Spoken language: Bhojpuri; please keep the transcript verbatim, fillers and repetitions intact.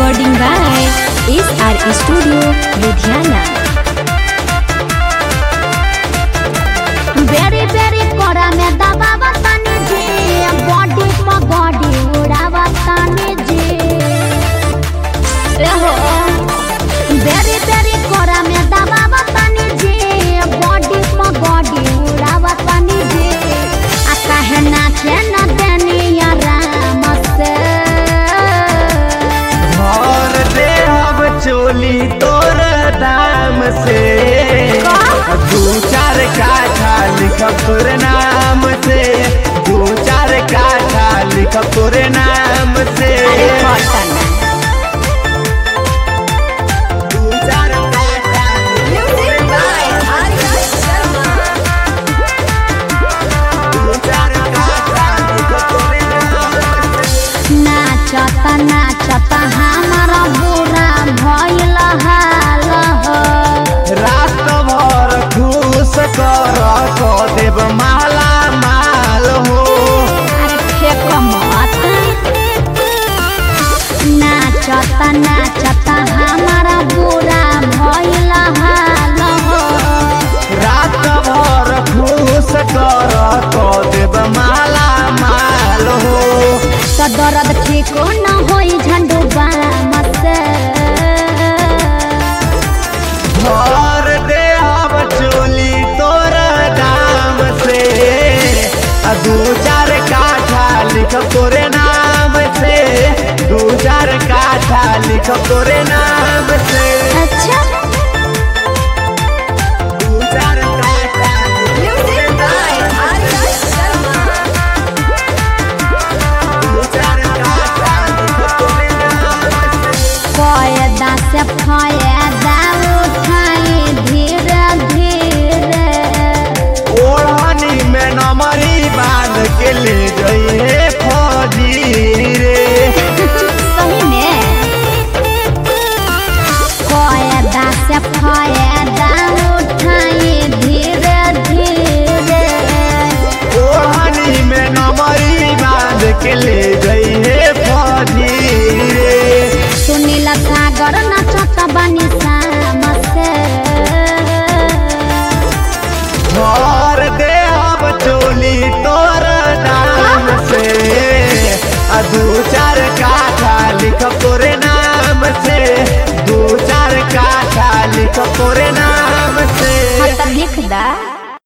recording by S R Studio, Ludhiana. बेरी बेरी कोरा में दबावा तानी जी, बॉडी पर बॉडी उड़ावा तानी जी। रहो बेरी बेरी कोरा में दबावा तानी जी, बॉडी पर बॉडी उड़ावा तानी जी। आ काहे नाचे न देनी आराम से, भर दे अब चोली तोर दाम से। दू चार काठा लिखब तोरे नाम से, दू चार काठा लिखब तोरे नाम से। दू चार काठा लिखब तोरे नाम से। दू चार काठा लिखब तोरे नाम से। नाचता नाचता हमारा बुरा भइल हाल हो। रात भर खुश कर को देव माला माल हो। अरे फेंक मत। नाचता नाचता हमारा बुरा भइल हाल हो। रात भर खुश कर को देव माला माल हो। तो दर्द ठीक न होई झंडू बाम से, भर दे अब चोली तोर दाम से। आ दू चार काठा लिखब तोरे नाम से, दू चार काठा लिखब तोरे नाम से। अच्छा दू चार काठा लिखब तोरे नाम से। दू चार काठा लिखब तोरे नाम से। फायदा से फायदा उठाई धीरे धीरे। ओढ़नी में नमरी बांध के ले जाइए फौजी रे। सही में फायदा से फायदा उठाई धीरे धीरे। ओढ़नी में नमरी बांध के ले जाइए फौजी रे। सुनील सागर नाचत बानी शाम से, भर दे अब चोली तोर नाम से। आ दू चार काठा लिखब तोरे नाम से, दू चार काठा लिखब तोरे नाम से।